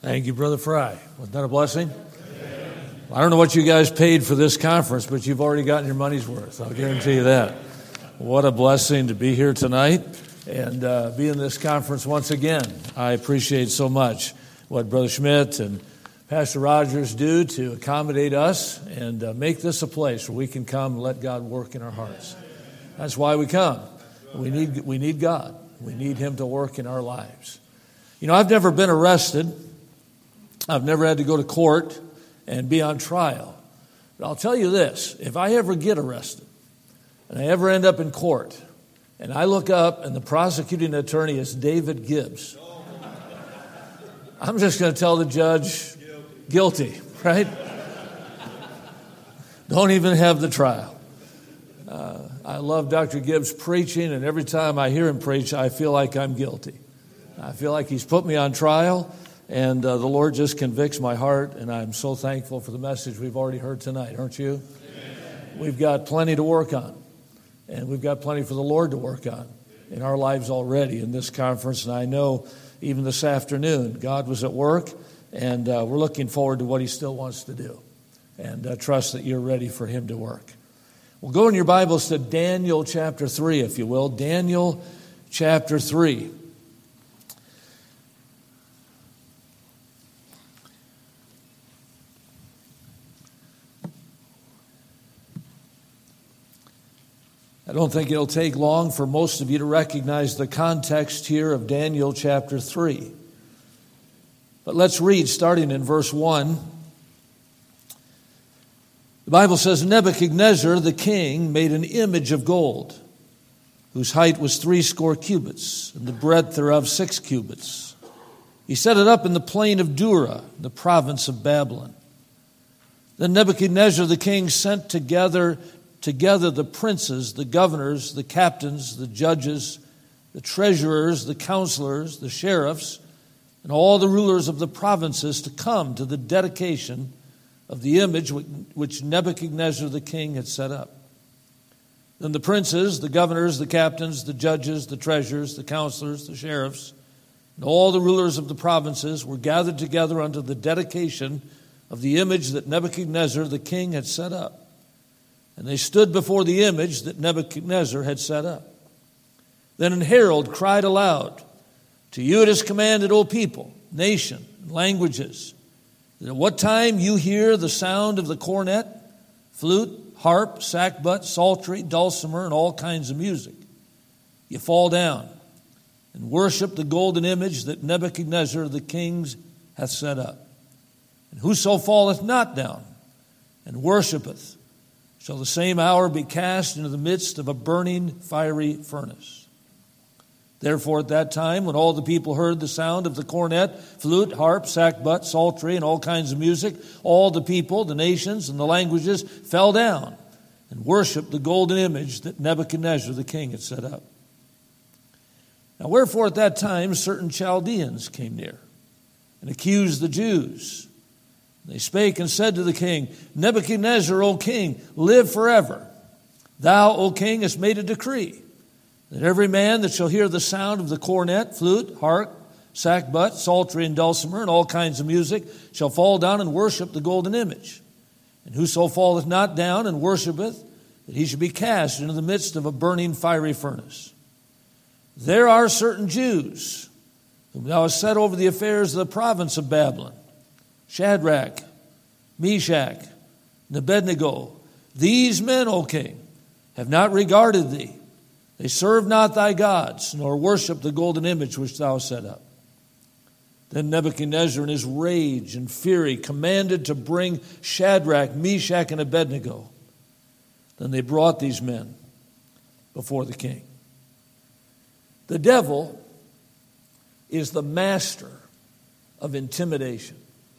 Thank you, Brother Fry. Wasn't that a blessing? I don't know what you guys paid for this conference, but you've already gotten your money's worth. I'll guarantee you that. What a blessing to be here tonight and be in this conference once again. I appreciate so much what Brother Schmidt and Pastor Rogers do to accommodate us and make this a place where we can come and let God work in our hearts. That's why we come. We need God. We need Him to work in our lives. You know, I've never been arrested. I've never had to go to court and be on trial. But I'll tell you this, if I ever get arrested and I ever end up in court and I look up and the prosecuting attorney is David Gibbs, I'm just going to tell the judge, guilty, right? Don't even have the trial. I love Dr. Gibbs preaching, and every time I hear him preach, I feel like I'm guilty. I feel like he's put me on trial. And the Lord just convicts my heart, and I'm so thankful for the message we've already heard tonight, aren't you? Amen. We've got plenty to work on, and we've got plenty for the Lord to work on in our lives already in this conference. And I know even this afternoon, God was at work, and we're looking forward to what He still wants to do. And trust that you're ready for Him to work. Well, go in your Bibles to Daniel chapter 3, if you will. Daniel chapter 3. I don't think it'll take long for most of you to recognize the context here of Daniel chapter 3. But let's read starting in verse 1. The Bible says, Nebuchadnezzar the king made an image of gold, whose height was 80 cubits, and the breadth thereof 6 cubits. He set it up in the plain of Dura, the province of Babylon. Then Nebuchadnezzar the king sent together the princes, the governors, the captains, the judges, the treasurers, the counselors, the sheriffs, and all the rulers of the provinces to come to the dedication of the image which Nebuchadnezzar the king had set up. Then the princes, the governors, the captains, the judges, the treasurers, the counselors, the sheriffs, and all the rulers of the provinces were gathered together unto the dedication of the image that Nebuchadnezzar the king had set up. And they stood before the image that Nebuchadnezzar had set up. Then an herald cried aloud, To you it is commanded, O people, nation, and languages, that at what time you hear the sound of the cornet, flute, harp, sackbut, psaltery, dulcimer, and all kinds of music, you fall down and worship the golden image that Nebuchadnezzar the king hath set up. And whoso falleth not down and worshipeth, shall the same hour be cast into the midst of a burning fiery furnace. Therefore at that time, when all the people heard the sound of the cornet, flute, harp, sackbut, psaltery, and all kinds of music, all the people, the nations, and the languages fell down and worshiped the golden image that Nebuchadnezzar the king had set up. Now wherefore at that time certain Chaldeans came near and accused the Jews. They spake and said to the king, Nebuchadnezzar, O king, live forever. Thou, O king, hast made a decree that every man that shall hear the sound of the cornet, flute, harp, sackbut, psaltery, and dulcimer, and all kinds of music, shall fall down and worship the golden image. And whoso falleth not down and worshipeth, that he should be cast into the midst of a burning fiery furnace. There are certain Jews whom thou hast set over the affairs of the province of Babylon, Shadrach, Meshach, and Abednego. These men, O king, have not regarded thee. They serve not thy gods, nor worship the golden image which thou hast set up. Then Nebuchadnezzar in his rage and fury commanded to bring Shadrach, Meshach, and Abednego. Then they brought these men before the king. The devil is the master of intimidation.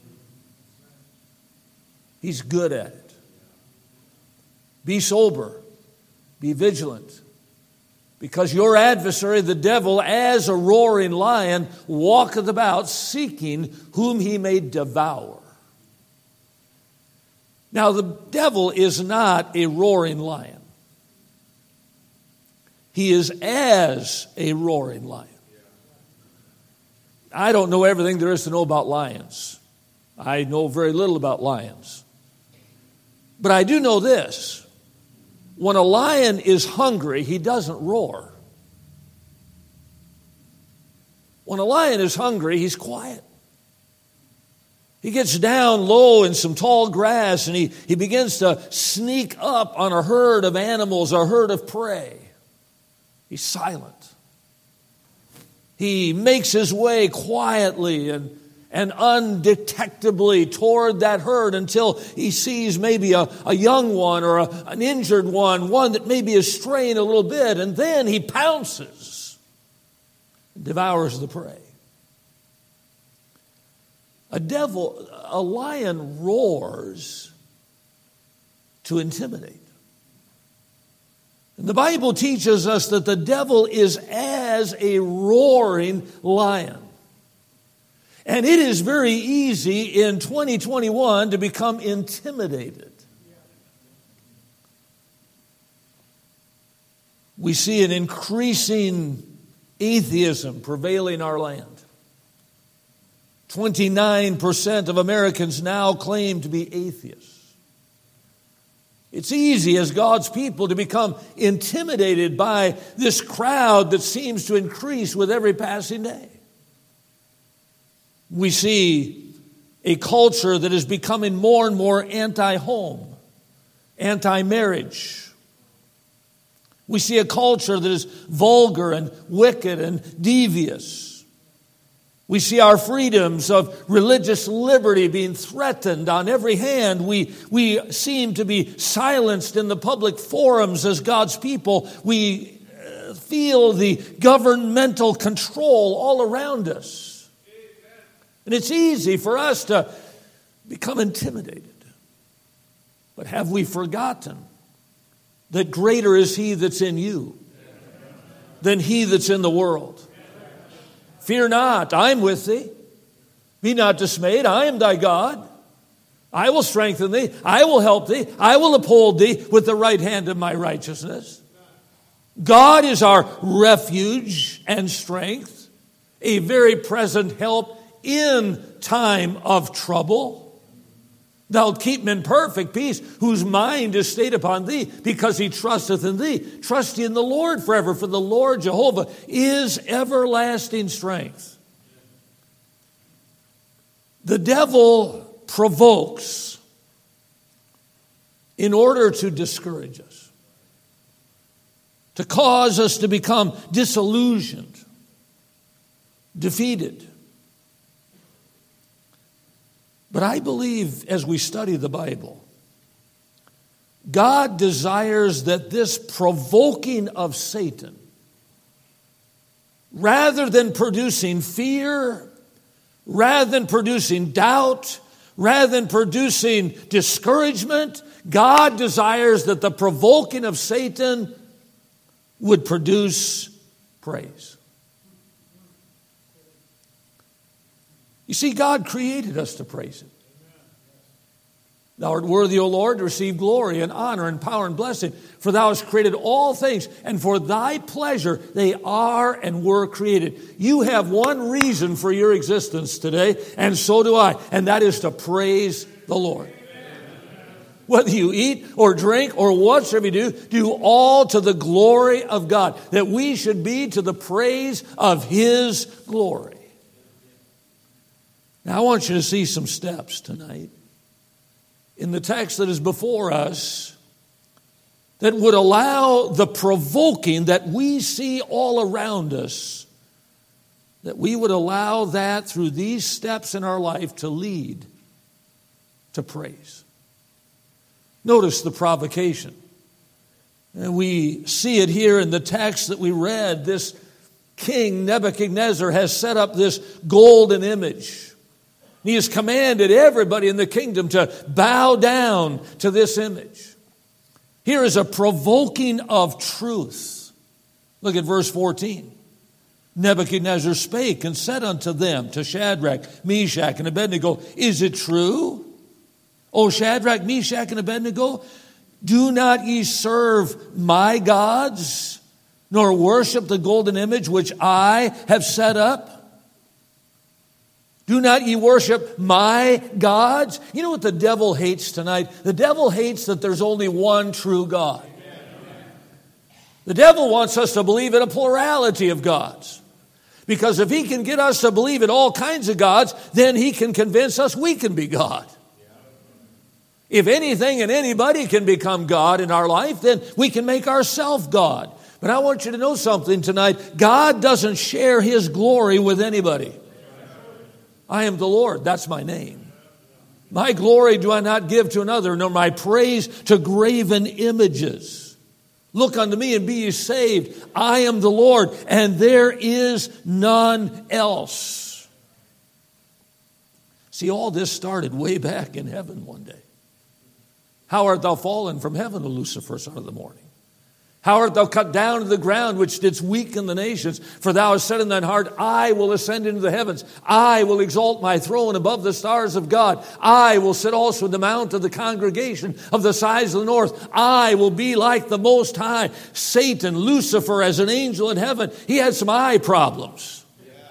He's good at it. Be sober. Be vigilant. Because your adversary, the devil, as a roaring lion, walketh about seeking whom he may devour. Now, the devil is not a roaring lion. He is as a roaring lion. I don't know everything there is to know about lions. I know very little about lions. But I do know this. When a lion is hungry, he doesn't roar. When a lion is hungry, he's quiet. He gets down low in some tall grass and he begins to sneak up on a herd of animals, a herd of prey. He's silent. He makes his way quietly and undetectably toward that herd until he sees maybe a young one or an injured one that maybe is straying a little bit, and then he pounces and devours the prey. A lion roars to intimidate. And the Bible teaches us that the devil is as a roaring lion. And it is very easy in 2021 to become intimidated. We see an increasing atheism prevailing our land. 29% of Americans now claim to be atheists. It's easy as God's people to become intimidated by this crowd that seems to increase with every passing day. We see a culture that is becoming more and more anti-home, anti-marriage. We see a culture that is vulgar and wicked and devious. We see our freedoms of religious liberty being threatened on every hand. We seem to be silenced in the public forums as God's people. We feel the governmental control all around us. And it's easy for us to become intimidated. But have we forgotten that greater is He that's in you than he that's in the world? Fear not, I am with thee. Be not dismayed, I am thy God. I will strengthen thee, I will help thee, I will uphold thee with the right hand of my righteousness. God is our refuge and strength, a very present help in time of trouble. Thou wilt keep him in perfect peace, whose mind is stayed upon thee, because he trusteth in thee. Trust ye in the Lord forever, for the Lord Jehovah is everlasting strength. The devil provokes in order to discourage us, to cause us to become disillusioned, defeated. But I believe as we study the Bible, God desires that this provoking of Satan, rather than producing fear, rather than producing doubt, rather than producing discouragement, God desires that the provoking of Satan would produce praise. You see, God created us to praise Him. Thou art worthy, O Lord, to receive glory and honor and power and blessing. For Thou hast created all things, and for Thy pleasure they are and were created. You have one reason for your existence today, and so do I, and that is to praise the Lord. Whether you eat or drink or whatsoever you do all to the glory of God, that we should be to the praise of His glory. Now, I want you to see some steps tonight in the text that is before us that would allow the provoking that we see all around us, that we would allow that through these steps in our life to lead to praise. Notice the provocation. And we see it here in the text that we read. This king Nebuchadnezzar has set up this golden image. He has commanded everybody in the kingdom to bow down to this image. Here is a provoking of truth. Look at verse 14. Nebuchadnezzar spake and said unto them, to Shadrach, Meshach, and Abednego, is it true, O Shadrach, Meshach, and Abednego, do not ye serve my gods, nor worship the golden image which I have set up? Do not ye worship my gods? You know what the devil hates tonight? The devil hates that there's only one true God. The devil wants us to believe in a plurality of gods. Because if he can get us to believe in all kinds of gods, then he can convince us we can be God. If anything and anybody can become God in our life, then we can make ourselves God. But I want you to know something tonight. God doesn't share his glory with anybody. I am the Lord. That's my name. My glory do I not give to another, nor my praise to graven images. Look unto me and be ye saved. I am the Lord, and there is none else. See, all this started way back in heaven one day. How art thou fallen from heaven, O Lucifer, son of the morning? How art thou cut down to the ground, which didst weaken the nations? For thou hast said in thine heart, I will ascend into the heavens. I will exalt my throne above the stars of God. I will sit also in the mount of the congregation of the sides of the north. I will be like the Most High. Satan, Lucifer, as an angel in heaven, he had some eye problems.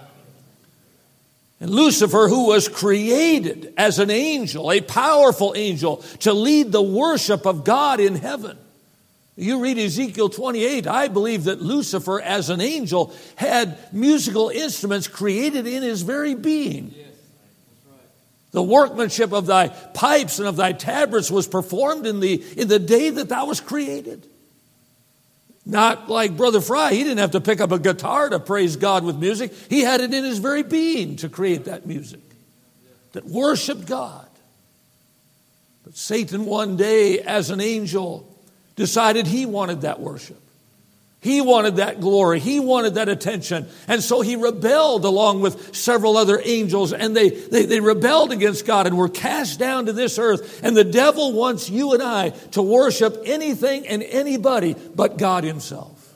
And Lucifer, who was created as an angel, a powerful angel, to lead the worship of God in heaven. You read Ezekiel 28, I believe that Lucifer as an angel had musical instruments created in his very being. Yes, that's right. The workmanship of thy pipes and of thy tabrets was performed in the day that thou was created. Not like Brother Fry, he didn't have to pick up a guitar to praise God with music. He had it in his very being to create that music that worshiped God. But Satan one day as an angel decided he wanted that worship. He wanted that glory. He wanted that attention. And so he rebelled along with several other angels, and they rebelled against God and were cast down to this earth. And the devil wants you and I to worship anything and anybody but God himself.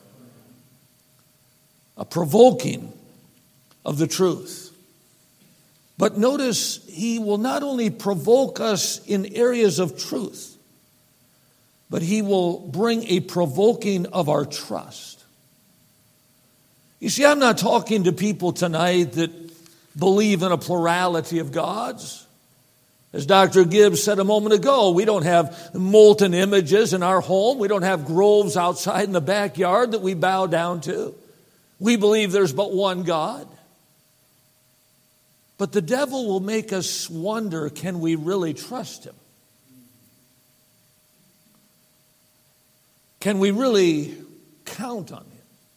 A provoking of the truth. But notice, he will not only provoke us in areas of truth, but he will bring a provoking of our trust. You see, I'm not talking to people tonight that believe in a plurality of gods. As Dr. Gibbs said a moment ago, we don't have molten images in our home. We don't have groves outside in the backyard that we bow down to. We believe there's but one God. But the devil will make us wonder, can we really trust him? Can we really count on him?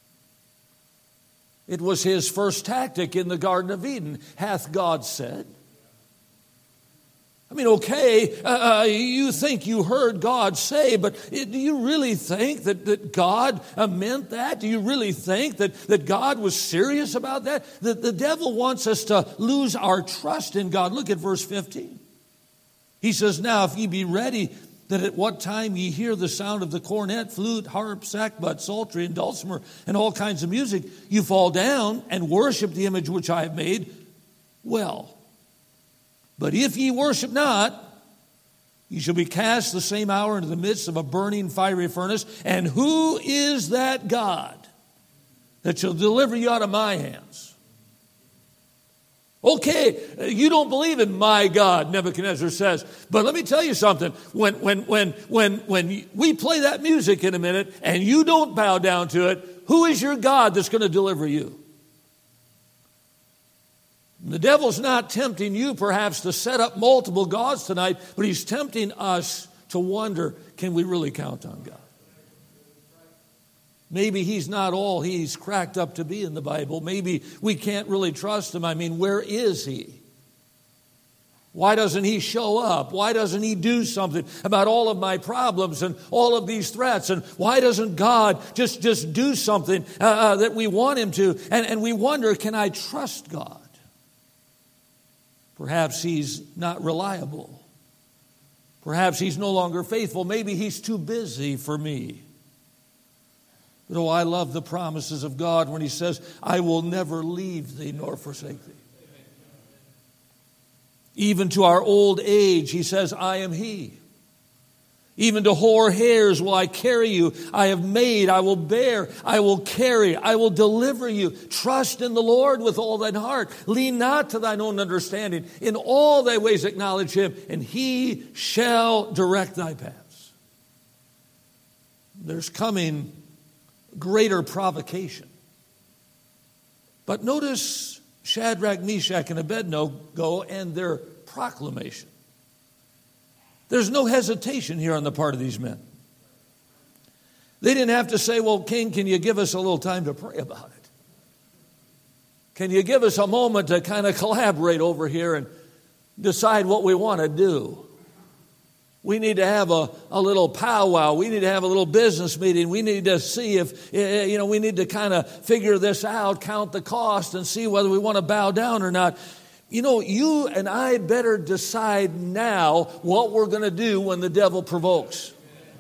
It was his first tactic in the Garden of Eden. Hath God said? I mean, okay, you think you heard God say, but do you really think that God meant that? Do you really think that God was serious about that? The devil wants us to lose our trust in God. Look at verse 15. He says, now if ye be ready, that at what time ye hear the sound of the cornet, flute, harp, sackbut, psaltery, and dulcimer, and all kinds of music, you fall down and worship the image which I have made. Well, but if ye worship not, ye shall be cast the same hour into the midst of a burning fiery furnace. And who is that God that shall deliver you out of my hands? Okay, you don't believe in my God, Nebuchadnezzar says. But let me tell you something. When we play that music in a minute and you don't bow down to it, who is your God that's going to deliver you? The devil's not tempting you perhaps to set up multiple gods tonight, but he's tempting us to wonder, can we really count on God? Maybe he's not all he's cracked up to be in the Bible. Maybe we can't really trust him. I mean, where is he? Why doesn't he show up? Why doesn't he do something about all of my problems and all of these threats? And why doesn't God just do something that we want him to? And we wonder, can I trust God? Perhaps he's not reliable. Perhaps he's no longer faithful. Maybe he's too busy for me. But oh, I love the promises of God when he says, I will never leave thee nor forsake thee. Even to our old age, he says, I am he. Even to hoar hairs will I carry you. I have made, I will bear, I will carry, I will deliver you. Trust in the Lord with all thine heart. Lean not to thine own understanding. In all thy ways acknowledge him, and he shall direct thy paths. There's coming greater provocation. But notice Shadrach, Meshach, and Abednego and their proclamation. There's no hesitation here on the part of these men. They didn't have to say, well, King, can you give us a little time to pray about it? Can you give us a moment to kind of collaborate over here and decide what we want to do? We need to have a little powwow. We need to have a little business meeting. We need to see if, we need to kind of figure this out, count the cost, and see whether we want to bow down or not. You and I better decide now what we're going to do when the devil provokes.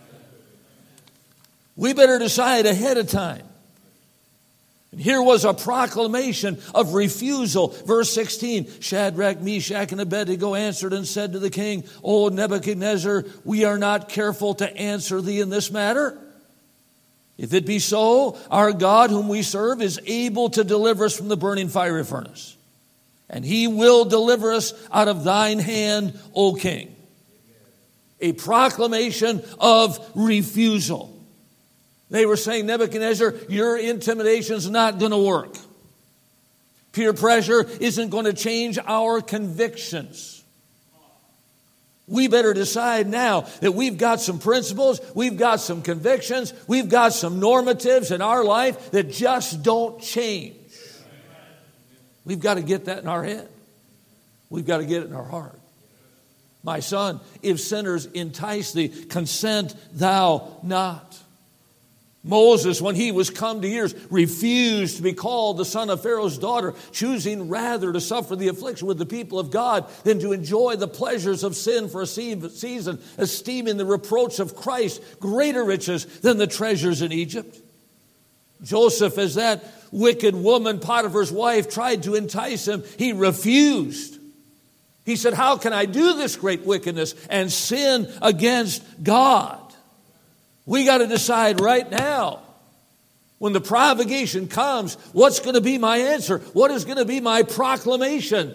We better decide ahead of time. And here was a proclamation of refusal. Verse 16, Shadrach, Meshach, and Abednego answered and said to the king, O Nebuchadnezzar, we are not careful to answer thee in this matter. If it be so, our God whom we serve is able to deliver us from the burning fiery furnace. And he will deliver us out of thine hand, O king. A proclamation of refusal. They were saying, Nebuchadnezzar, your intimidation's not going to work. Peer pressure isn't going to change our convictions. We better decide now that we've got some principles, we've got some convictions, we've got some normatives in our life that just don't change. We've got to get that in our head. We've got to get it in our heart. My son, if sinners entice thee, consent thou not. Moses, when he was come to years, refused to be called the son of Pharaoh's daughter, choosing rather to suffer the affliction with the people of God than to enjoy the pleasures of sin for a season, esteeming the reproach of Christ greater riches than the treasures in Egypt. Joseph, as that wicked woman, Potiphar's wife, tried to entice him, he refused. He said, how can I do this great wickedness and sin against God? We got to decide right now, when the provocation comes, what's going to be my answer? What is going to be my proclamation?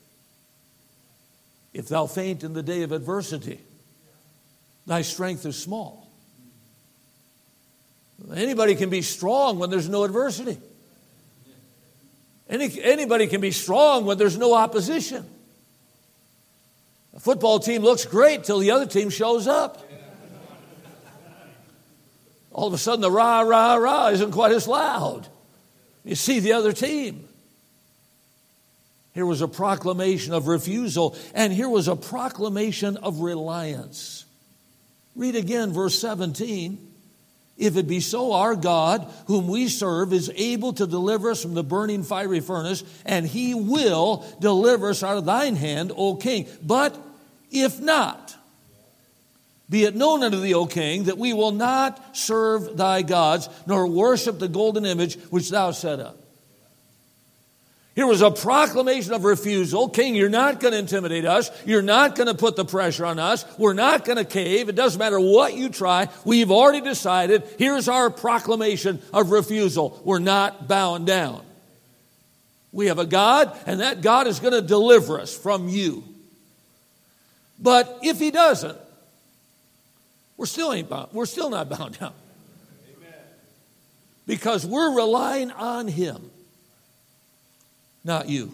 If thou faint in the day of adversity, thy strength is small. Anybody can be strong when there's no adversity. Anybody can be strong when there's no opposition. A football team looks great till the other team shows up. All of a sudden, the rah, rah, rah isn't quite as loud. You see the other team. Here was a proclamation of refusal, and here was a proclamation of reliance. Read again verse 17. If it be so, our God, whom we serve, is able to deliver us from the burning fiery furnace, and he will deliver us out of thine hand, O king. But if not, be it known unto thee, O king, that we will not serve thy gods, nor worship the golden image which thou set up. Here was a proclamation of refusal. King, you're not going to intimidate us. You're not going to put the pressure on us. We're not going to cave. It doesn't matter what you try. We've already decided. Here's our proclamation of refusal. We're not bowing down. We have a God, and that God is going to deliver us from you. But if he doesn't, we're still not bound down. Amen. Because we're relying on him. Not you.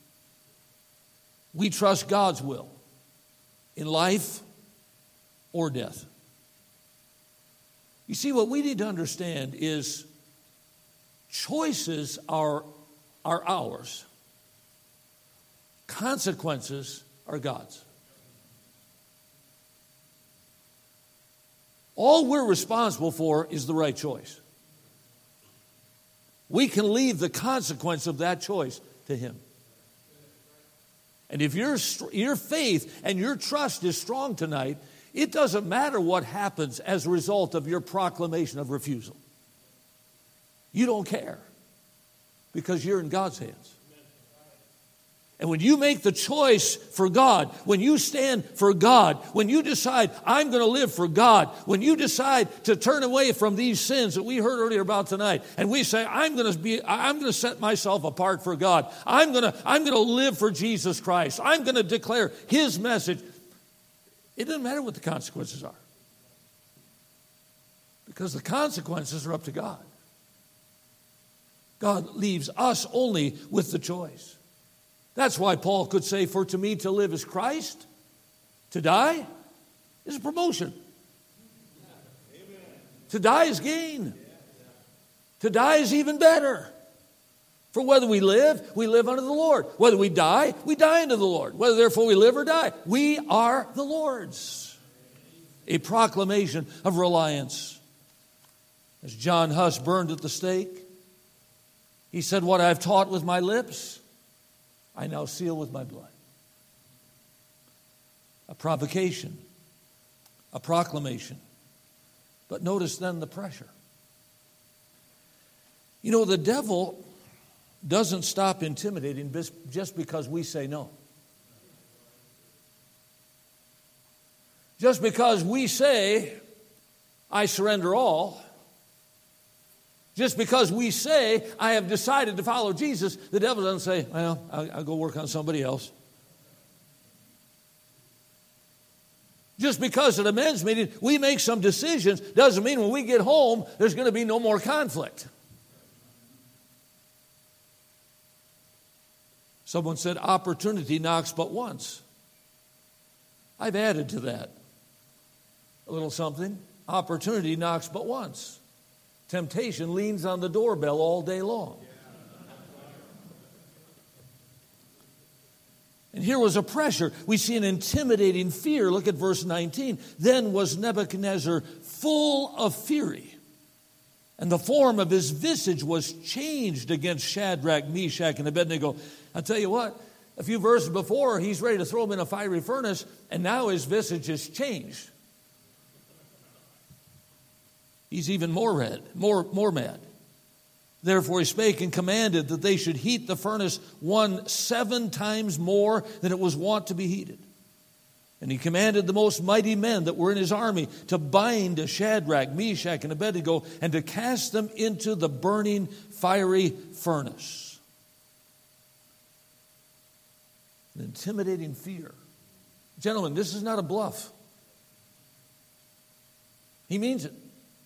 We trust God's will in life or death. You see, what we need to understand is choices are ours. Consequences are God's. All we're responsible for is the right choice. We can leave the consequence of that choice to him. And if your faith and your trust is strong tonight, it doesn't matter what happens as a result of your proclamation of refusal. You don't care because you're in God's hands. And when you make the choice for God, when you stand for God, when you decide, I'm going to live for God, when you decide to turn away from these sins that we heard earlier about tonight, and we say, I'm going to set myself apart for God. I'm going to live for Jesus Christ. I'm going to declare His message. It doesn't matter what the consequences are. Because the consequences are up to God. God leaves us only with the choice. That's why Paul could say, for to me to live is Christ, to die is a promotion. Amen. To die is gain. To die is even better. For whether we live unto the Lord. Whether we die unto the Lord. Whether therefore we live or die, we are the Lord's. A proclamation of reliance. As John Huss burned at the stake, he said, what I've taught with my lips, I now seal with my blood. A provocation, a proclamation. But notice then the pressure. You know, the devil doesn't stop intimidating just because we say no. Just because we say, I surrender all. Just because we say, I have decided to follow Jesus, the devil doesn't say, well, I'll go work on somebody else. Just because at a men's meeting we make some decisions doesn't mean when we get home there's going to be no more conflict. Someone said, opportunity knocks but once. I've added to that a little something. Opportunity knocks but once. Temptation leans on the doorbell all day long. And here was a pressure. We see an intimidating fear. Look at verse 19. Then was Nebuchadnezzar full of fury, and the form of his visage was changed against Shadrach, Meshach, and Abednego. I'll tell you what, a few verses before, he's ready to throw him in a fiery furnace, and now his visage is changed. He's even more mad. Therefore he spake and commanded that they should heat the furnace 7 times more than it was wont to be heated. And he commanded the most mighty men that were in his army to bind Shadrach, Meshach, and Abednego and to cast them into the burning fiery furnace. An intimidating fear. Gentlemen, this is not a bluff. He means it.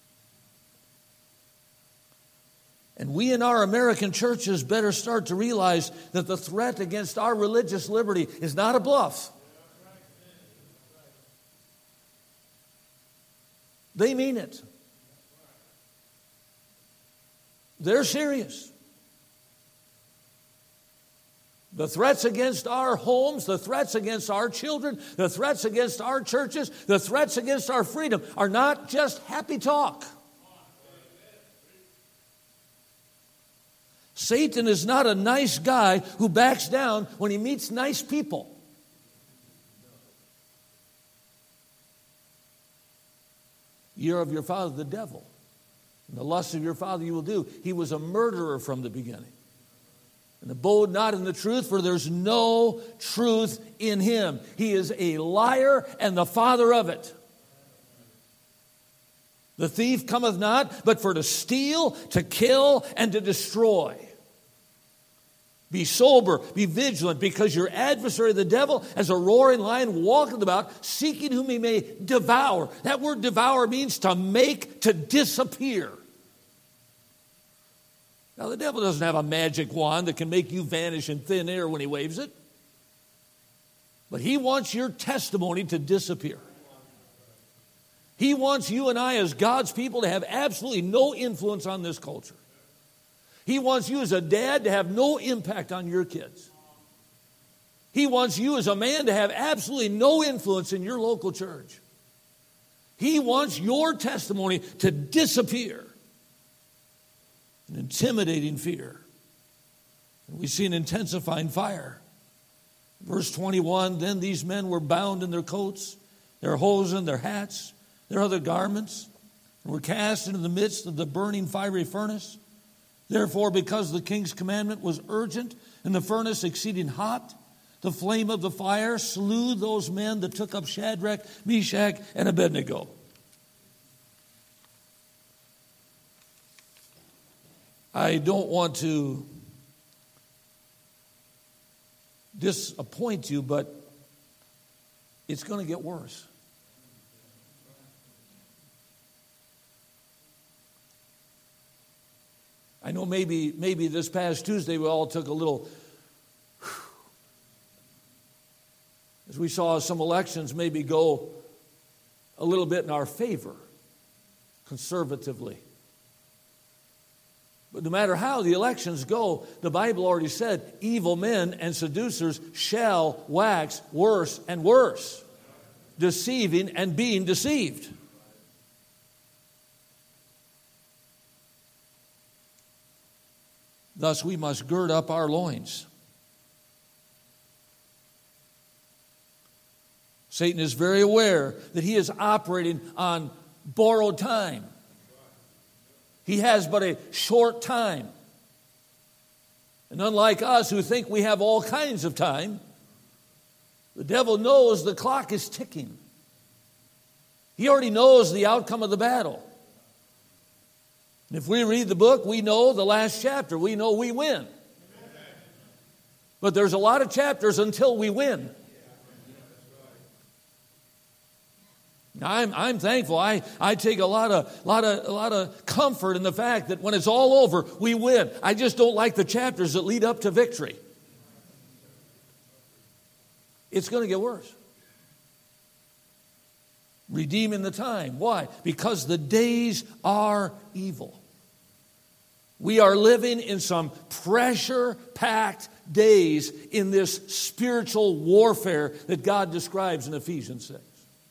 And we in our American churches better start to realize that the threat against our religious liberty is not a bluff. They mean it. They're serious. The threats against our homes, the threats against our children, the threats against our churches, the threats against our freedom are not just happy talk. Satan is not a nice guy who backs down when he meets nice people. You're of your father the devil. And the lust of your father you will do. He was a murderer from the beginning. And abode not in the truth, for there's no truth in him. He is a liar and the father of it. The thief cometh not, but for to steal, to kill, and to destroy. Be sober, be vigilant, because your adversary, the devil, as a roaring lion, walketh about, seeking whom he may devour. That word devour means to make, to disappear. Now, the devil doesn't have a magic wand that can make you vanish in thin air when he waves it. But he wants your testimony to disappear. He wants you and I as God's people to have absolutely no influence on this culture. He wants you as a dad to have no impact on your kids. He wants you as a man to have absolutely no influence in your local church. He wants your testimony to disappear. An intimidating fear. And we see an intensifying fire. Verse 21, then these men were bound in their coats, their hosen, their hats, their other garments, and were cast into the midst of the burning fiery furnace. Therefore, because the king's commandment was urgent, and the furnace exceeding hot, the flame of the fire slew those men that took up Shadrach, Meshach, and Abednego. I don't want to disappoint you, but it's going to get worse. I know maybe this past Tuesday we all took a little, as we saw some elections maybe go a little bit in our favor, conservatively. But no matter how the elections go, the Bible already said, evil men and seducers shall wax worse and worse, deceiving and being deceived. Thus, we must gird up our loins. Satan is very aware that he is operating on borrowed time. He has but a short time. And unlike us who think we have all kinds of time, the devil knows the clock is ticking. He already knows the outcome of the battle. And if we read the book, we know the last chapter. We know we win. But there's a lot of chapters until we win. I'm thankful. I take a lot of comfort in the fact that when it's all over, we win. I just don't like the chapters that lead up to victory. It's going to get worse. Redeeming the time. Why? Because the days are evil. We are living in some pressure-packed days in this spiritual warfare that God describes in Ephesians 6.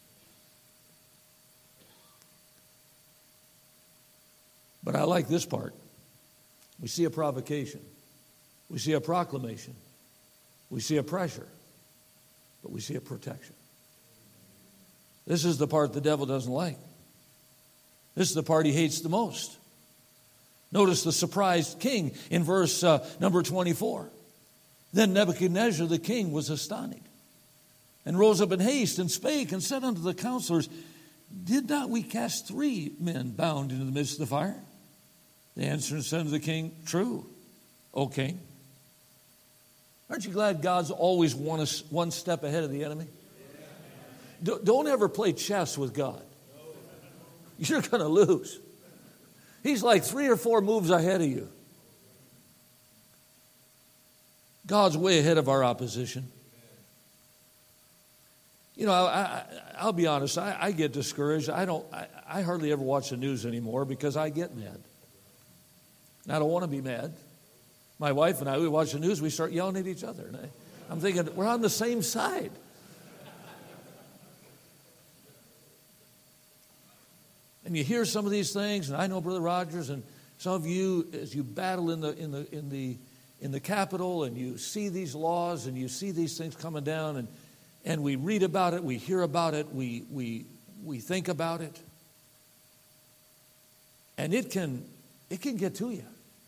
But I like this part. We see a provocation. We see a proclamation. We see a pressure. But we see a protection. This is the part the devil doesn't like. This is the part he hates the most. Notice the surprised king in verse number 24. Then Nebuchadnezzar the king was astonished, and rose up in haste, and spake, and said unto the counselors, Did not we cast 3 men bound into the midst of the fire? They answered and said unto the king, True, O king. Aren't you glad God's always one step ahead of the enemy? Don't ever play chess with God. You're going to lose. He's like 3 or 4 moves ahead of you. God's way ahead of our opposition. You know, I'll be honest. I get discouraged. I hardly ever watch the news anymore because I get mad. And I don't want to be mad. My wife and I, we watch the news, we start yelling at each other. And I'm thinking, we're on the same side. And you hear some of these things, and I know Brother Rogers and some of you, as you battle in the Capitol, and you see these laws, and you see these things coming down, and we read about it, we hear about it, we think about it, and it can get to you.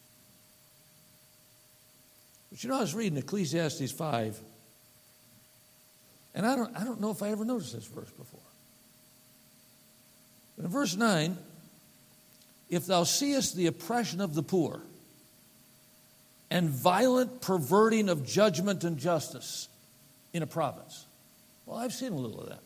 But you know, I was reading Ecclesiastes 5, and I don't know if I ever noticed this verse before. But in verse 9, if thou seest the oppression of the poor and violent perverting of judgment and justice in a province. Well, I've seen a little of that.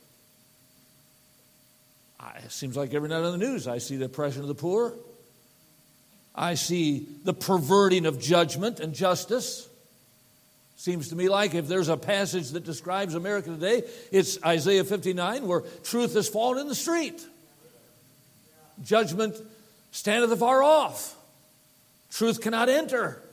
It seems like every night on the news I see the oppression of the poor. I see the perverting of judgment and justice. Seems to me like if there's a passage that describes America today, it's Isaiah 59, where truth has fallen in the street. Judgment standeth afar off. Truth cannot enter.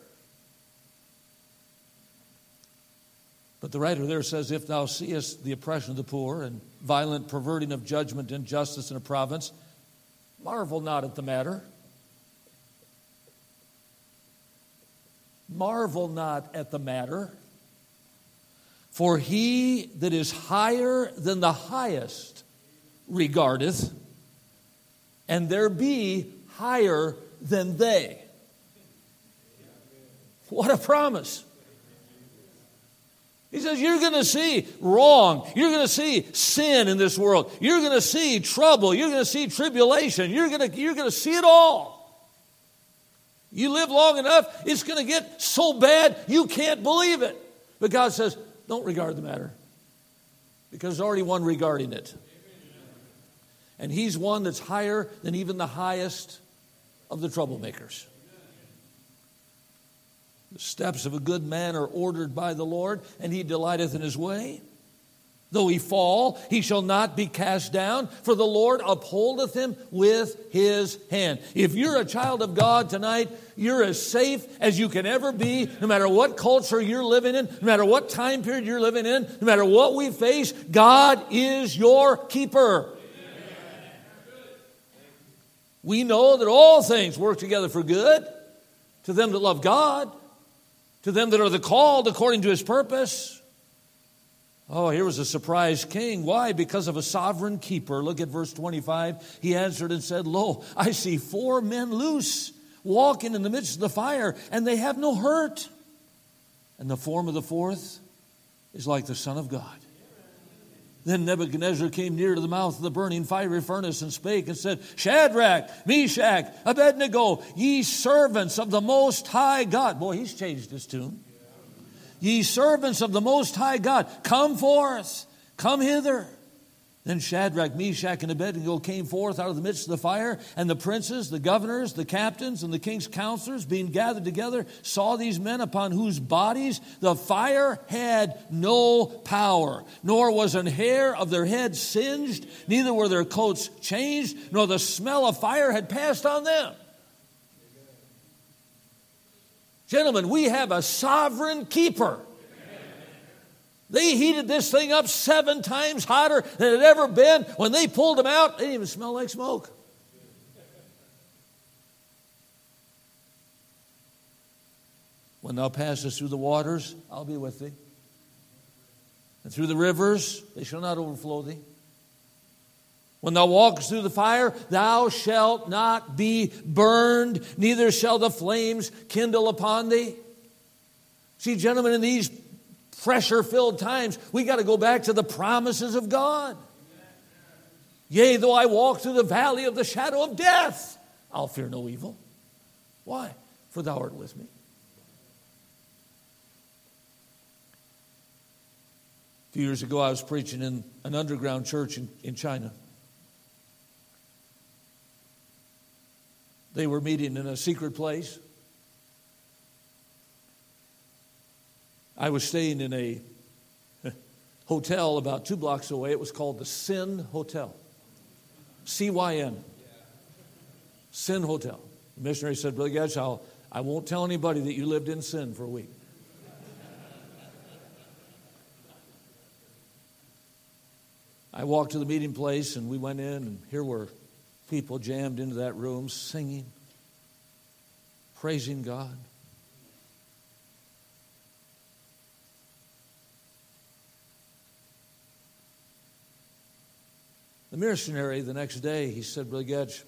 But the writer there says, if thou seest the oppression of the poor and violent perverting of judgment and justice in a province, marvel not at the matter. Marvel not at the matter. For he that is higher than the highest regardeth, and there be higher than they. What a promise. He says, you're going to see wrong. You're going to see sin in this world. You're going to see trouble. You're going to see tribulation. You're going to see it all. You live long enough, it's going to get so bad you can't believe it. But God says, don't regard the matter, because there's already one regarding it. And He's one that's higher than even the highest of the troublemakers. The steps of a good man are ordered by the Lord, and He delighteth in His way. Though he fall, he shall not be cast down, for the Lord upholdeth him with His hand. If you're a child of God tonight, you're as safe as you can ever be, no matter what culture you're living in, no matter what time period you're living in, no matter what we face. God is your keeper. We know that all things work together for good to them that love God, to them that are the called according to His purpose. Oh, here was a surprise king. Why? Because of a sovereign keeper. Look at verse 25. He answered and said, Lo, I see 4 men loose, walking in the midst of the fire, and they have no hurt. And the form of the 4th is like the Son of God. Then Nebuchadnezzar came near to the mouth of the burning fiery furnace and spake and said, Shadrach, Meshach, Abednego, ye servants of the Most High God. Boy, he's changed his tune. Ye servants of the Most High God, come forth, come hither. Then Shadrach, Meshach, and Abednego came forth out of the midst of the fire, and the princes, the governors, the captains, and the king's counselors, being gathered together, saw these men upon whose bodies the fire had no power, nor was an hair of their head singed, neither were their coats changed, nor the smell of fire had passed on them. Gentlemen, we have a sovereign keeper. They heated this thing up 7 times hotter than it had ever been. When they pulled them out, it didn't even smell like smoke. When thou passest through the waters, I'll be with thee. And through the rivers, they shall not overflow thee. When thou walkest through the fire, thou shalt not be burned, neither shall the flames kindle upon thee. See, gentlemen, in these pressure-filled times, we got to go back to the promises of God. Yea, though I walk through the valley of the shadow of death, I'll fear no evil. Why? For thou art with me. A few years ago, I was preaching in an underground church in China. They were meeting in a secret place. I was staying in a hotel about 2 blocks away. It was called the Sin Hotel. C-Y-N. Sin Hotel. The missionary said, Brother Getch, I won't tell anybody that you lived in sin for a week. I walked to the meeting place and we went in, and here were people jammed into that room singing, praising God. The missionary, the next day, he said, Brother Getch,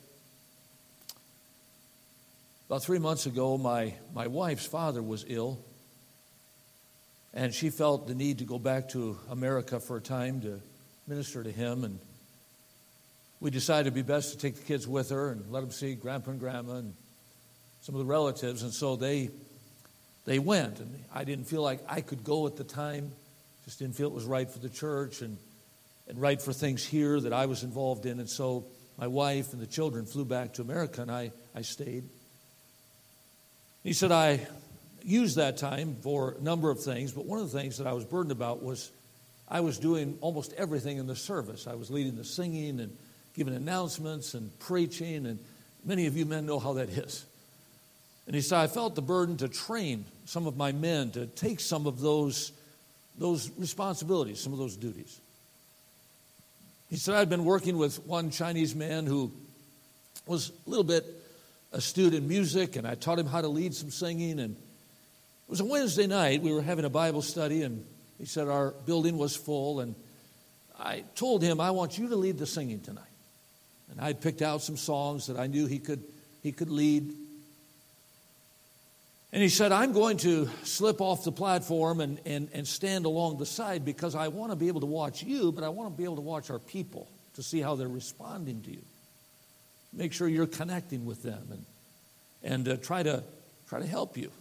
about 3 months ago, my wife's father was ill, and she felt the need to go back to America for a time to minister to him, and we decided it'd be best to take the kids with her and let them see Grandpa and Grandma and some of the relatives, and so they went, and I didn't feel like I could go at the time, just didn't feel it was right for the church and right for things here that I was involved in, and so my wife and the children flew back to America, and I stayed. He said, I used that time for a number of things, but one of the things that I was burdened about was I was doing almost everything in the service. I was leading the singing and giving announcements and preaching, and many of you men know how that is. And he said, I felt the burden to train some of my men to take some of those responsibilities, some of those duties. He said, I'd been working with one Chinese man who was a little bit astute in music, and I taught him how to lead some singing. And it was a Wednesday night. We were having a Bible study, and he said our building was full, and I told him, I want you to lead the singing tonight. And I picked out some songs that I knew he could lead. And he said, I'm going to slip off the platform and stand along the side because I want to be able to watch you, but I want to be able to watch our people to see how they're responding to you. Make sure you're connecting with them and try to help you.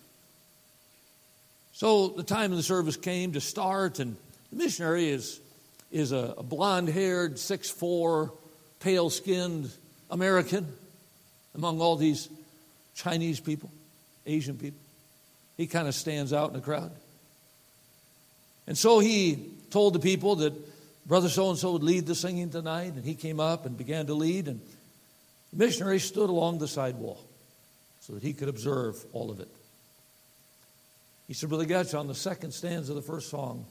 So the time of the service came to start, and the missionary is a blonde-haired, 6'4", pale-skinned American among all these Chinese people, Asian people. He kind of stands out in the crowd. And so he told the people that Brother so-and-so would lead the singing tonight, and he came up and began to lead, and the missionary stood along the side wall so that he could observe all of it. He said, Brother Getch, on the second stanza of the first song,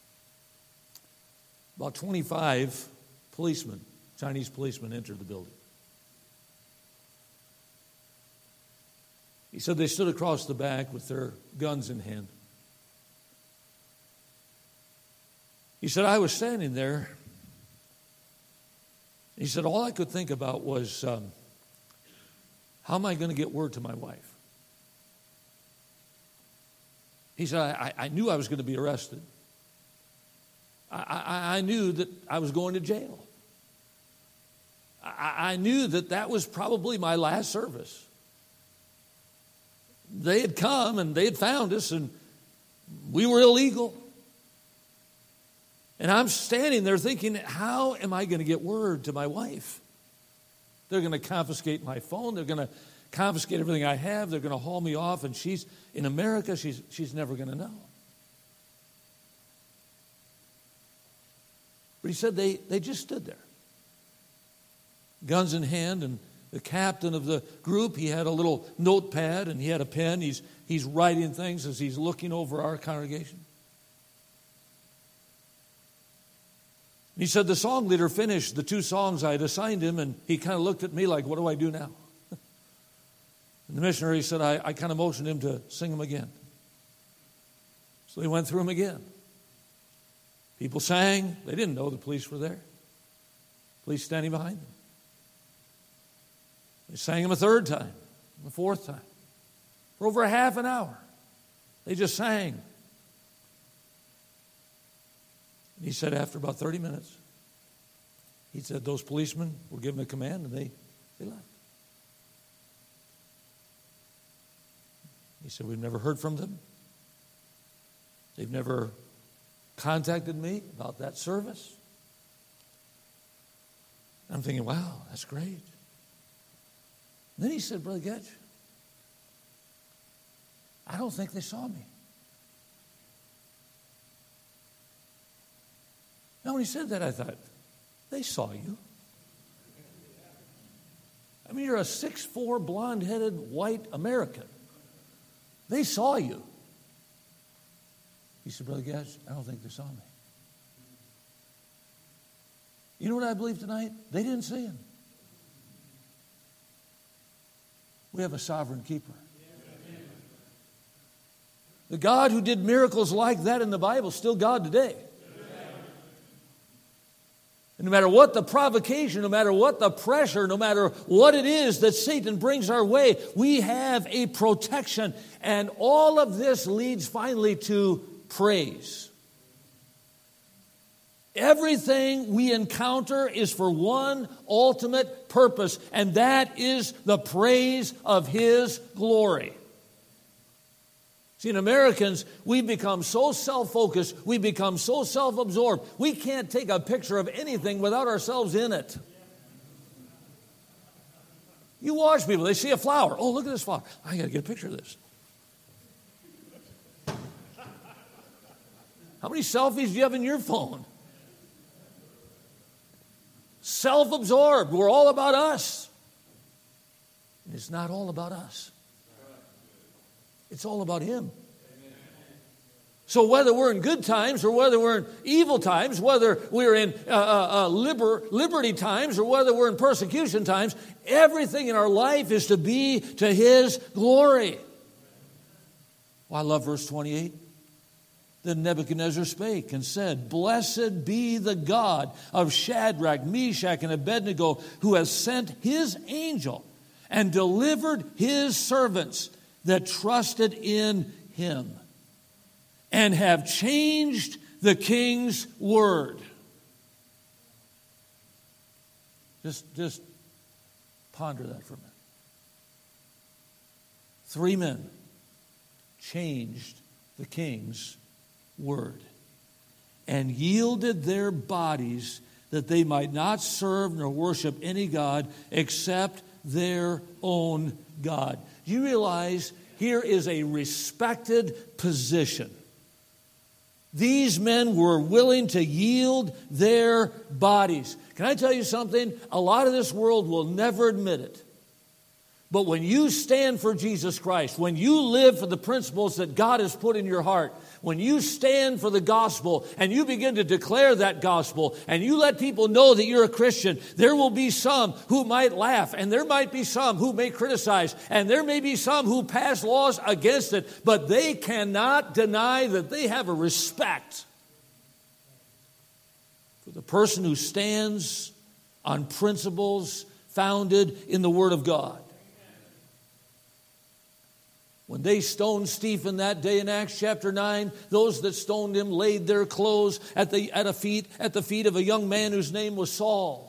about 25 policemen, Chinese policemen, entered the building. He said they stood across the back with their guns in hand. He said, I was standing there. He said, all I could think about was, how am I going to get word to my wife? He said, I knew I was going to be arrested. I knew that I was going to jail. I knew that was probably my last service. They had come and they had found us and we were illegal. And I'm standing there thinking, how am I going to get word to my wife? They're going to confiscate my phone. They're going to confiscate everything I have. They're going to haul me off. And she's in America. She's never going to know. But he said they just stood there, guns in hand, and the captain of the group, he had a little notepad and he had a pen. He's writing things as he's looking over our congregation. And he said the song leader finished the 2 songs I had assigned him, and he kind of looked at me like, what do I do now? And the missionary said, I kind of motioned him to sing them again. So he went through them again. People sang. They didn't know the police were there. Police standing behind them. They sang them a 3rd time, a 4th time. For over a half an hour, they just sang. And he said after about 30 minutes, he said those policemen were given a command and they left. He said, we've never heard from them. They've never contacted me about that service. I'm thinking, wow, that's great. And then he said, Brother Getch, I don't think they saw me. Now, when he said that, I thought, they saw you. I mean, you're a 6'4", blonde-headed, white American. They saw you. He said, Brother Getch, I don't think they saw me. You know what I believe tonight? They didn't see him. We have a sovereign keeper. The God who did miracles like that in the Bible is still God today. And no matter what the provocation, no matter what the pressure, no matter what it is that Satan brings our way, we have a protection. And all of this leads finally to praise. Everything we encounter is for one ultimate purpose, and that is the praise of His glory. See, in Americans, we've become so self-focused, we become so self-absorbed, we can't take a picture of anything without ourselves in it. You watch people, they see a flower. Oh, look at this flower. I got to get a picture of this. How many selfies do you have in your phone? Self-absorbed. We're all about us. And it's not all about us. It's all about Him. So whether we're in good times or whether we're in evil times, whether we're in liberty times or whether we're in persecution times, everything in our life is to be to His glory. Well, I love verse 28. Then Nebuchadnezzar spake and said, Blessed be the God of Shadrach, Meshach, and Abednego, who has sent his angel and delivered his servants, that trusted in him and have changed the king's word. Just ponder that for a minute. 3 men changed the king's word and yielded their bodies that they might not serve nor worship any god except their own God. Do you realize here is a respected position? These men were willing to yield their bodies. Can I tell you something? A lot of this world will never admit it. But when you stand for Jesus Christ, when you live for the principles that God has put in your heart, when you stand for the gospel and you begin to declare that gospel and you let people know that you're a Christian, there will be some who might laugh and there might be some who may criticize and there may be some who pass laws against it, but they cannot deny that they have a respect for the person who stands on principles founded in the Word of God. When they stoned Stephen that day in Acts chapter 9, those that stoned him laid their clothes at the feet of a young man whose name was Saul.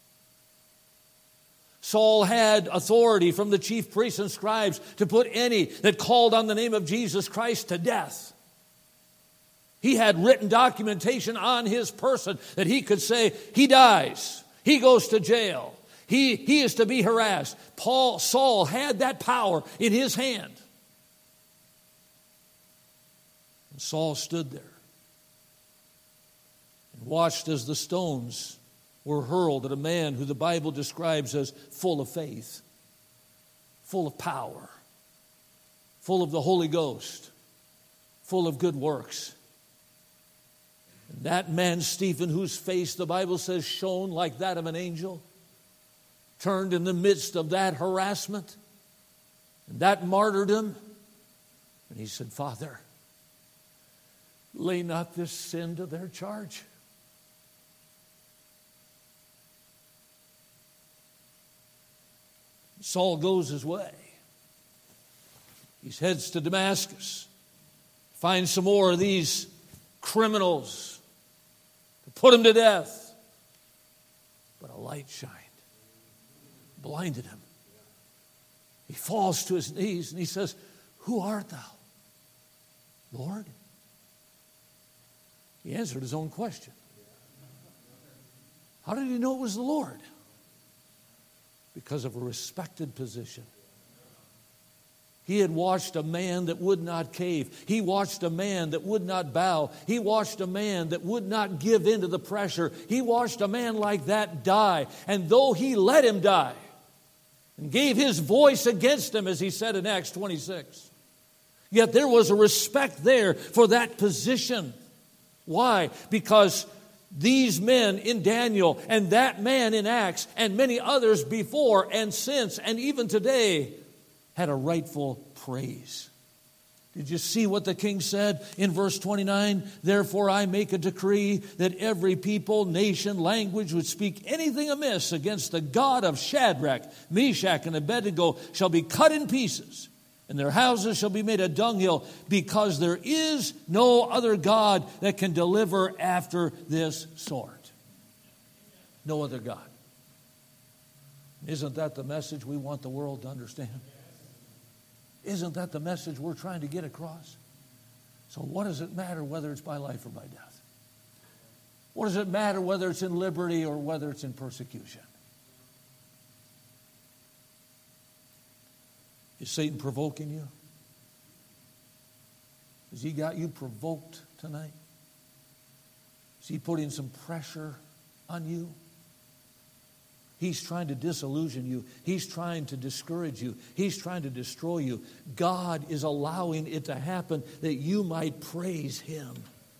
Saul had authority from the chief priests and scribes to put any that called on the name of Jesus Christ to death. He had written documentation on his person that he could say, he dies, he goes to jail, he is to be harassed. Saul had that power in his hand. And Saul stood there and watched as the stones were hurled at a man who the Bible describes as full of faith, full of power, full of the Holy Ghost, full of good works. And that man, Stephen, whose face the Bible says shone like that of an angel, turned in the midst of that harassment and that martyrdom, and he said, Father, lay not this sin to their charge. Saul goes his way. He heads to Damascus, finds some more of these criminals to put him to death. But a light shined, blinded him. He falls to his knees and he says, Who art thou, Lord? He answered his own question. How did he know it was the Lord? Because of a respected position. He had watched a man that would not cave. He watched a man that would not bow. He watched a man that would not give in to the pressure. He watched a man like that die. And though he let him die and gave his voice against him, as he said in Acts 26, yet there was a respect there for that position. Why? Because these men in Daniel and that man in Acts and many others before and since and even today had a rightful praise. Did you see what the king said in verse 29? Therefore I make a decree that every people, nation, language would speak anything amiss against the God of Shadrach, Meshach, and Abednego shall be cut in pieces, and their houses shall be made a dunghill, because there is no other God that can deliver after this sort. No other God. Isn't that the message we want the world to understand? Isn't that the message we're trying to get across? So what does it matter whether it's by life or by death? What does it matter whether it's in liberty or whether it's in persecution? Is Satan provoking you? Has he got you provoked tonight? Is he putting some pressure on you? He's trying to disillusion you. He's trying to discourage you. He's trying to destroy you. God is allowing it to happen that you might praise him.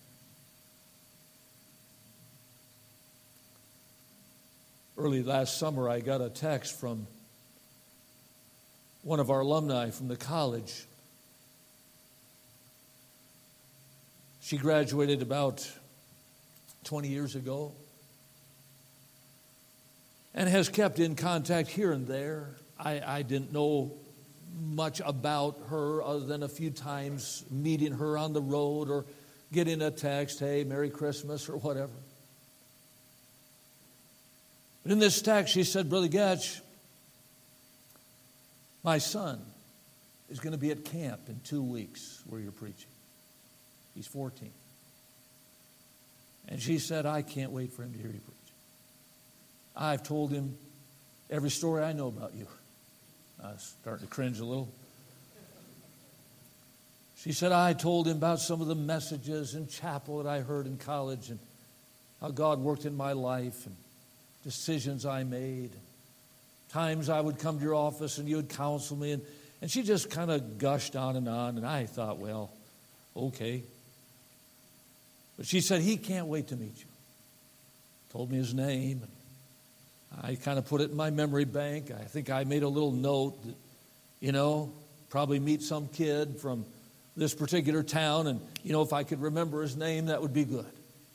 Early last summer, I got a text from one of our alumni from the college. She graduated about 20 years ago and has kept in contact here and there. I didn't know much about her other than a few times meeting her on the road or getting a text, hey, Merry Christmas or whatever. But in this text, she said, Brother Getch, my son is going to be at camp in 2 weeks where you're preaching. He's 14. And she said, I can't wait for him to hear you preach. I've told him every story I know about you. I was starting to cringe a little. She said, I told him about some of the messages in chapel that I heard in college and how God worked in my life and decisions I made. Times I would come to your office and you would counsel me. And she just kind of gushed on. And I thought, well, okay. But she said, he can't wait to meet you. Told me his name. And I kind of put it in my memory bank. I think I made a little note that, probably meet some kid from this particular town. And, if I could remember his name, that would be good.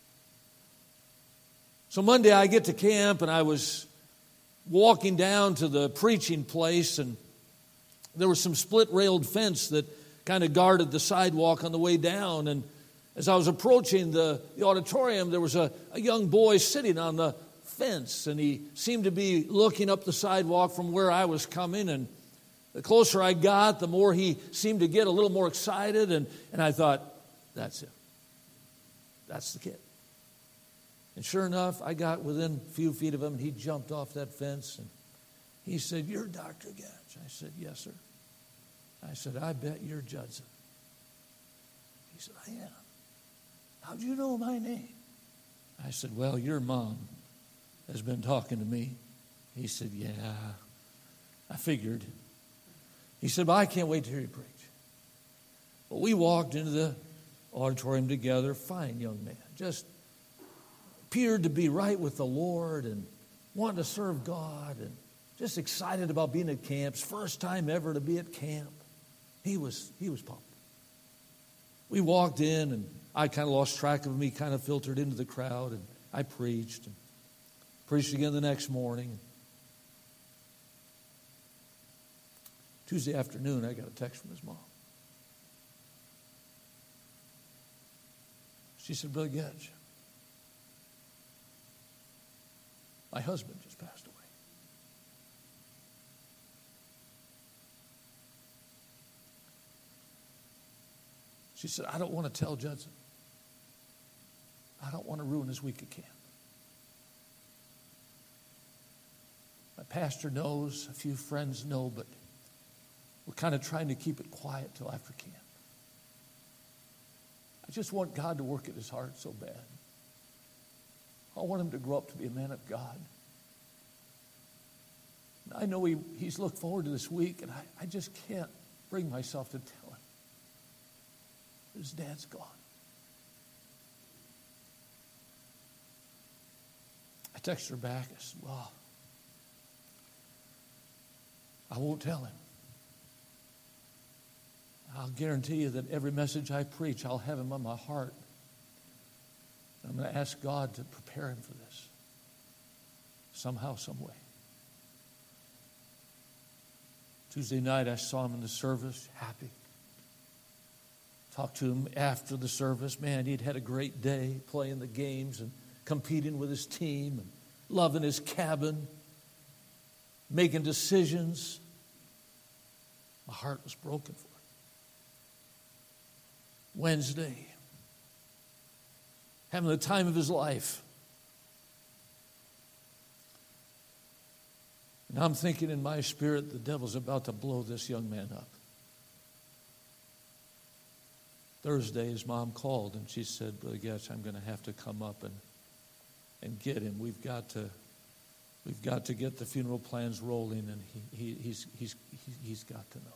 So Monday I get to camp and I was walking down to the preaching place and there was some split-railed fence that kind of guarded the sidewalk on the way down. And as I was approaching the auditorium, there was a young boy sitting on the fence, and he seemed to be looking up the sidewalk from where I was coming. And the closer I got, the more he seemed to get a little more excited. And I thought, that's him. That's the kid. And sure enough, I got within a few feet of him, and he jumped off that fence. And he said, you're Dr. Getch. I said, yes, sir. I said, I bet you're Judson. He said, I am. How'd you know my name? I said, well, your mom has been talking to me. He said, yeah, I figured. He said, but I can't wait to hear you preach. But we walked into the auditorium together, fine young man, just appeared to be right with the Lord and wanting to serve God and just excited about being at camps. First time ever to be at camp. He was pumped. We walked in and I kind of lost track of him. He kind of filtered into the crowd and I preached again the next morning. Tuesday afternoon, I got a text from his mom. She said, Brother Getch, my husband just passed away. She said, I don't want to tell Judson. I don't want to ruin his week at camp. My pastor knows, a few friends know, but we're kind of trying to keep it quiet till after camp. I just want God to work at his heart so bad. I want him to grow up to be a man of God. And I know he's looked forward to this week, and I just can't bring myself to tell him that his dad's gone. I texted her back. I said, well, I won't tell him. I'll guarantee you that every message I preach, I'll have him on my heart. I'm going to ask God to prepare him for this somehow, some way. Tuesday night, I saw him in the service, happy. Talked to him after the service. Man, he'd had a great day playing the games and competing with his team and loving his cabin, making decisions. My heart was broken for him. Wednesday, having the time of his life. And I'm thinking in my spirit, the devil's about to blow this young man up. Thursday, his mom called and she said, Brother Getch, I'm going to have to come up and get him. We've got to get the funeral plans rolling, and he's got to know.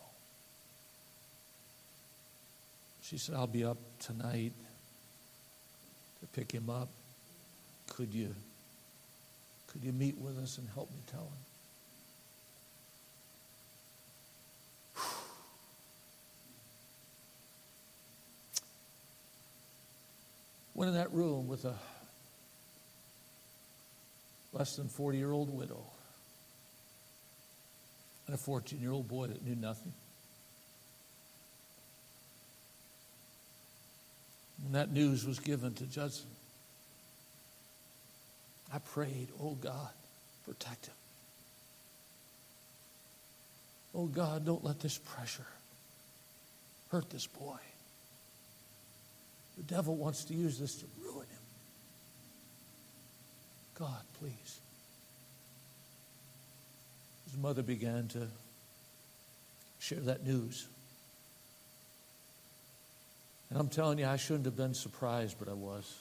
She said, I'll be up tonight to pick him up. Could you meet with us and help me tell him? Went in that room with a less than 40-year-old widow and a 14-year-old boy that knew nothing. When that news was given to Judson, I prayed, oh God, protect him. Oh God, don't let this pressure hurt this boy. The devil wants to use this to ruin him. God, please. His mother began to share that news. And I'm telling you, I shouldn't have been surprised, but I was.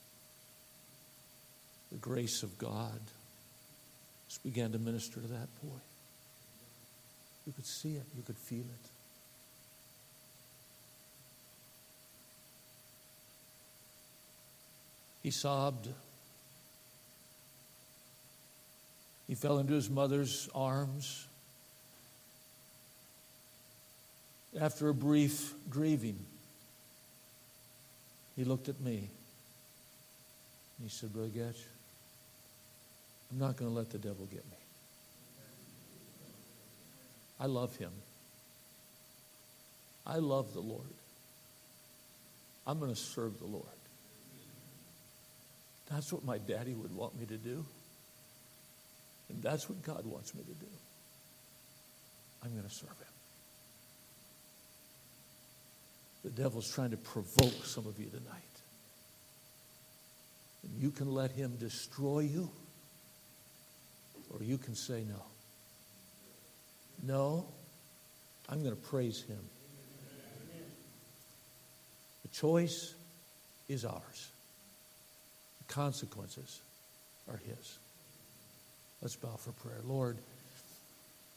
The grace of God just began to minister to that boy. You could see it. You could feel it. He sobbed. He fell into his mother's arms. After a brief grieving, he looked at me. And he said, Brother Getch, I'm not going to let the devil get me. I love him. I love the Lord. I'm going to serve the Lord. That's what my daddy would want me to do. And that's what God wants me to do. I'm going to serve him. The devil's trying to provoke some of you tonight. And you can let him destroy you, or you can say no. No, I'm going to praise him. The choice is ours. The consequences are his. Let's bow for prayer. Lord,